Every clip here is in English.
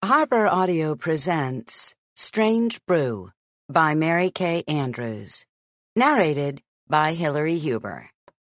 Harper Audio presents Strange Brew by Mary Kay Andrews, narrated by Hillary Huber.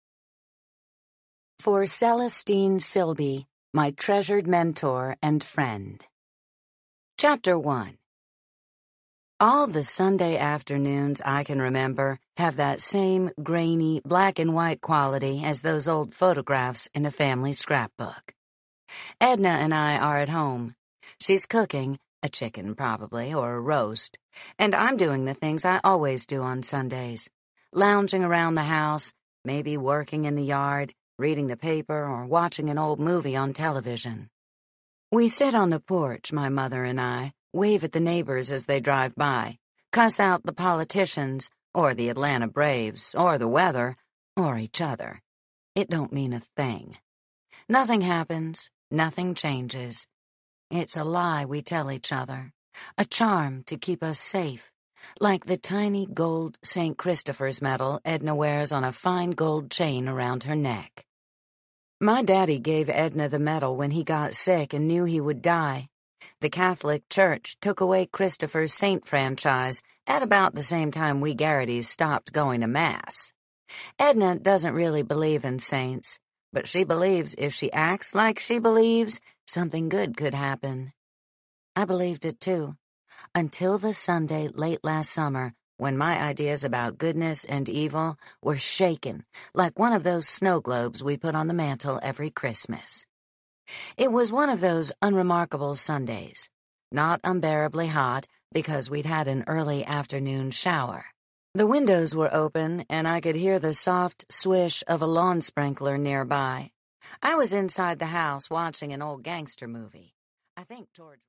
For Celestine Silby, my treasured mentor and friend. Chapter 1. All the Sunday afternoons I can remember have that same grainy, black and white quality as those old photographs in a family scrapbook. Edna and I are at home. She's cooking, a chicken probably, or a roast, and I'm doing the things I always do on Sundays, lounging around the house, maybe working in the yard, reading the paper, or watching an old movie on television. We sit on the porch, my mother and I, wave at the neighbors as they drive by, cuss out the politicians, or the Atlanta Braves, or the weather, or each other. It don't mean a thing. Nothing happens, nothing changes. It's a lie we tell each other, a charm to keep us safe, like the tiny gold St. Christopher's medal Edna wears on a fine gold chain around her neck. My daddy gave Edna the medal when he got sick and knew he would die. The Catholic Church took away Christopher's saint franchise at about the same time we Garrity's stopped going to Mass. Edna doesn't really believe in saints, but she believes if she acts like she believes, something good could happen. I believed it too, until the Sunday late last summer when my ideas about goodness and evil were shaken like one of those snow globes we put on the mantel every Christmas. It was one of those unremarkable Sundays, not unbearably hot because we'd had an early afternoon shower. The windows were open, and I could hear the soft swish of a lawn sprinkler nearby. I was inside the house watching an old gangster movie. I think George